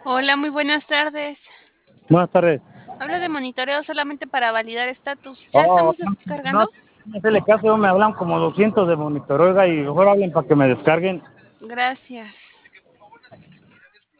Hola, muy buenas tardes. Buenas tardes. Hablo de monitoreo solamente para validar estatus. ¿Ya Oh, estamos no, no, descargando? no hacerle caso, me hablan como 200 de monitor, oiga, y mejor hablen para que me descarguen. Gracias.